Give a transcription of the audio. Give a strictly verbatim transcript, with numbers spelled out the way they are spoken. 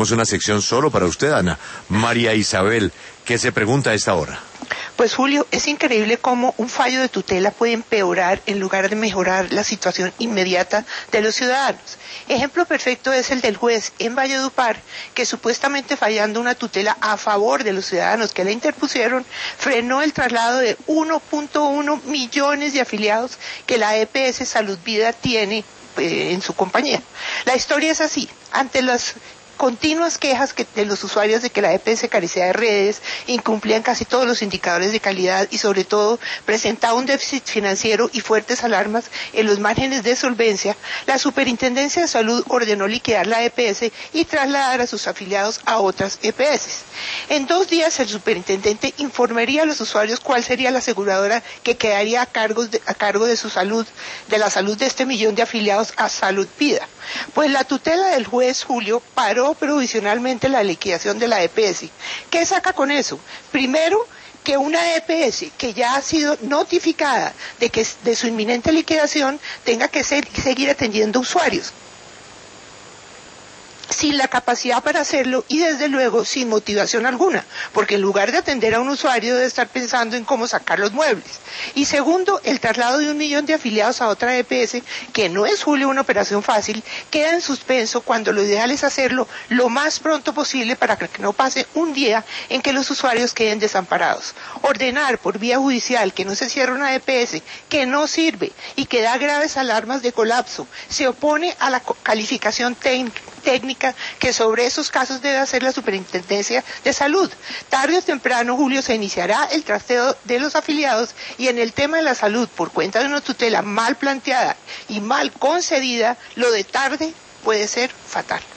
tenemos una sección solo para usted, Ana. María Isabel, ¿qué se pregunta a esta hora? Pues Julio, es increíble cómo un fallo de tutela puede empeorar en lugar de mejorar la situación inmediata de los ciudadanos. Ejemplo perfecto es el del juez en Valledupar, que supuestamente fallando una tutela a favor de los ciudadanos que la interpusieron, frenó el traslado de uno punto uno millones de afiliados que la E P S Salud Vida tiene eh, en su compañía. La historia es así. Ante las continuas quejas que, de los usuarios de que la E P S carecía de redes, incumplían casi todos los indicadores de calidad y sobre todo presentaba un déficit financiero y fuertes alarmas en los márgenes de solvencia, la Superintendencia de Salud ordenó liquidar la E P S y trasladar a sus afiliados a otras E P S. En dos días el superintendente informaría a los usuarios cuál sería la aseguradora que quedaría a cargo de, a cargo de su salud, de la salud de este millón de afiliados a Salud Vida. Pues la tutela del juez Julio paró provisionalmente la liquidación de la E P S. ¿Qué saca con eso? Primero, que una E P S que ya ha sido notificada de que de su inminente liquidación tenga que ser, seguir atendiendo usuarios sin la capacidad para hacerlo y desde luego sin motivación alguna, porque en lugar de atender a un usuario debe estar pensando en cómo sacar los muebles. Y segundo, el traslado de un millón de afiliados a otra E P S, que no es, Julio, una operación fácil, queda en suspenso cuando lo ideal es hacerlo lo más pronto posible para que no pase un día en que los usuarios queden desamparados. Ordenar por vía judicial que no se cierre una E P S que no sirve y que da graves alarmas de colapso, se opone a la calificación técnica técnica que sobre esos casos debe hacer la Superintendencia de Salud. Tarde o temprano, Julio, se iniciará el trasteo de los afiliados y en el tema de la salud, por cuenta de una tutela mal planteada y mal concedida, lo de tarde puede ser fatal.